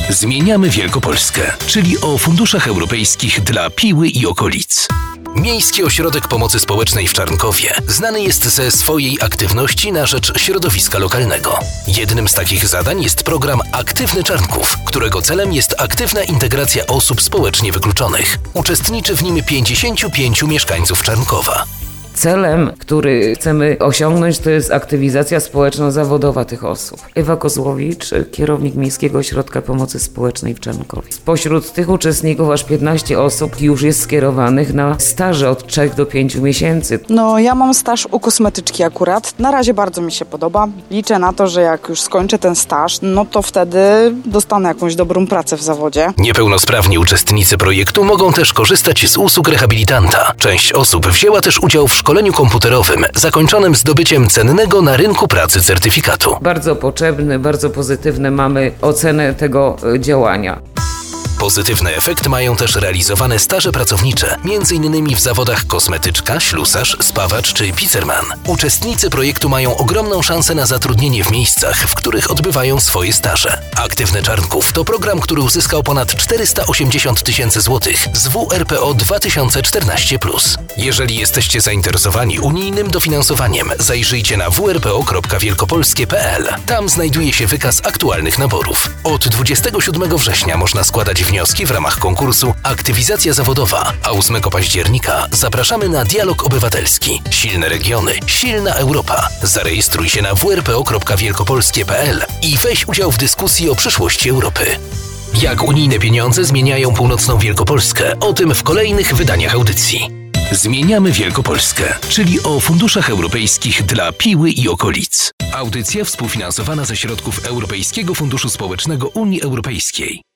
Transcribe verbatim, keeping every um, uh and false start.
Zmieniamy Wielkopolskę, czyli o funduszach europejskich dla Piły i okolic. Miejski Ośrodek Pomocy Społecznej w Czarnkowie znany jest ze swojej aktywności na rzecz środowiska lokalnego. Jednym z takich zadań jest program Aktywny Czarnków, którego celem jest aktywna integracja osób społecznie wykluczonych. Uczestniczy w nim pięćdziesięciu pięciu mieszkańców Czarnkowa. Celem, który chcemy osiągnąć, to jest aktywizacja społeczno-zawodowa tych osób. Ewa Kozłowicz, kierownik Miejskiego Ośrodka Pomocy Społecznej w Czarnkowie. Spośród tych uczestników aż piętnaście osób już jest skierowanych na staże od trzech do pięciu miesięcy. No, ja mam staż u kosmetyczki akurat. Na razie bardzo mi się podoba. Liczę na to, że jak już skończę ten staż, no to wtedy dostanę jakąś dobrą pracę w zawodzie. Niepełnosprawni uczestnicy projektu mogą też korzystać z usług rehabilitanta. Część osób wzięła też udział w szkoleniu komputerowym, zakończonym zdobyciem cennego na rynku pracy certyfikatu. Bardzo potrzebny, bardzo pozytywne mamy ocenę tego działania. Pozytywny efekt mają też realizowane staże pracownicze, między innymi w zawodach kosmetyczka, ślusarz, spawacz czy pizzerman. Uczestnicy projektu mają ogromną szansę na zatrudnienie w miejscach, w których odbywają swoje staże. Aktywny Czarnków to program, który uzyskał ponad czterysta osiemdziesiąt tysięcy złotych z W R P O dwa tysiące czternaście plus. Jeżeli jesteście zainteresowani unijnym dofinansowaniem, zajrzyjcie na w r p o kropka wielkopolskie kropka p l. Tam znajduje się wykaz aktualnych naborów. Od dwudziestego siódmego września można składać wnioski w ramach konkursu Aktywizacja Zawodowa, a ósmego października zapraszamy na dialog obywatelski. Silne regiony, silna Europa. Zarejestruj się na w r p o kropka wielkopolskie kropka p l i weź udział w dyskusji o przyszłości Europy. Jak unijne pieniądze zmieniają północną Wielkopolskę? O tym w kolejnych wydaniach audycji. Zmieniamy Wielkopolskę, czyli o funduszach europejskich dla Piły i okolic. Audycja współfinansowana ze środków Europejskiego Funduszu Społecznego Unii Europejskiej.